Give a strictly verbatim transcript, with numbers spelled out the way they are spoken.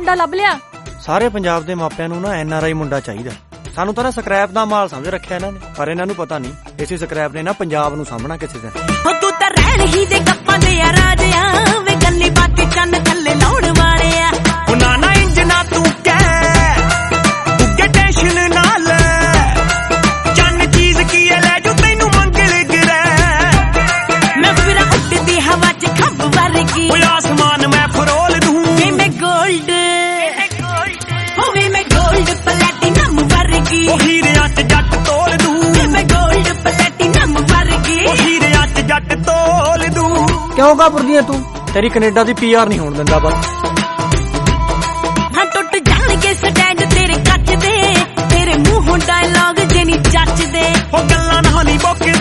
ਮੁੰਡਾ ਲੱਭ ਲਿਆ? ਸਾਰੇ ਪੰਜਾਬ ਦੇ ਮਾਪਿਆਂ ਨੂੰ ਨਾ ਐਨ ਆਰ ਆਈ ਮੁੰਡਾ ਚਾਹੀਦਾ। ਸਾਨੂੰ ਤਾਂ ਨਾ ਸਕ੍ਰੈਪ ਦਾ ਮਾਲ ਸਮਝ ਰੱਖਿਆ ਇਹਨਾਂ ਨੇ, ਪਰ ਇਹਨਾਂ ਨੂੰ ਪਤਾ ਨਹੀਂ ਇਸੇ ਸਕ੍ਰੈਪ ਨੇ ਨਾ ਪੰਜਾਬ ਨੂੰ ਸਾਂਭਣਾ ਕਿਸੇ ਦਿਨ। ਤੂੰ ਤਾਂ ਰਹਿਣ ਹੀ ਦੇ ਗੱਪਾਂ ਦੇ ਆ ਰਾਜਿਆ ਵੇ, ਗੱਲੀ ਬਾਤੀ ਚੰਨ ਥੱਲੇ ਲਾਉਣ ਵਾਲਿਆ। ਉਹ ਨਾ ਨਾ ਇੰਜ ਨਾ ਤੂੰ ਕਹਿ, ਤੂੰ ਟੈਨਸ਼ਨ ਨਾ ਲੈ, ਚੰਨ ਚੀਜ਼ ਕੀ ਐ ਲੈ ਜੋ ਤੈਨੂੰ ਮੰਗਲ ਗਿਰੇ। ਮੈਂ ਫਿਰ ਉੱਡਦੀ ਹਵਾ ਚ ਖੰਭ ਵਰਗੀ, ਓਏ ਆਸਮਾਨ ਮੈਂ ਫਰੋਲ ਦੂੰ ਵੇ ਮੈਂ ਗੋਲਡ, ਹੋਵੇ ਮੈਂ ਗੋਲਡ ਪਲੈਟੀਨਮ ਵਰਗੀ। ਉਹ ਹੀਰਿਆਂ ਚ ਜੱਟ ਤੋਲ ਦੂੰ ਵੇ ਮੈਂ ਗੋਲਡ ਪਲੈਟੀਨਮ ਵਰਗੀ। ਉਹ ਹੀਰਿਆਂ ਚ ਜੱਟ ਤੋਲ ਦੂੰ। ਕਿਉਂ ਘਬਰਦੀ ਐ ਤੂੰ? ਤੇਰੀ ਕੈਨੇਡਾ ਦੀ ਪੀ ਆਰ ਨਹੀਂ ਹੋਣ ਦਿੰਦਾ ਬਸ। ਹਾਂ ਟੁੱਟ ਜਾਣਗੇ ਸਟੈਂਡ ਤੇਰੇ ਕੱਚ ਦੇ, ਤੇਰੇ ਮੂੰਹੋਂ ਡਾਇਲੌਗ ਜੇ ਨਹੀਂ ਜੱਚਦੇ। ਉਹ ਗੱਲਾਂ ਨਾ ਨਹੀਂ ਬੋਕੇ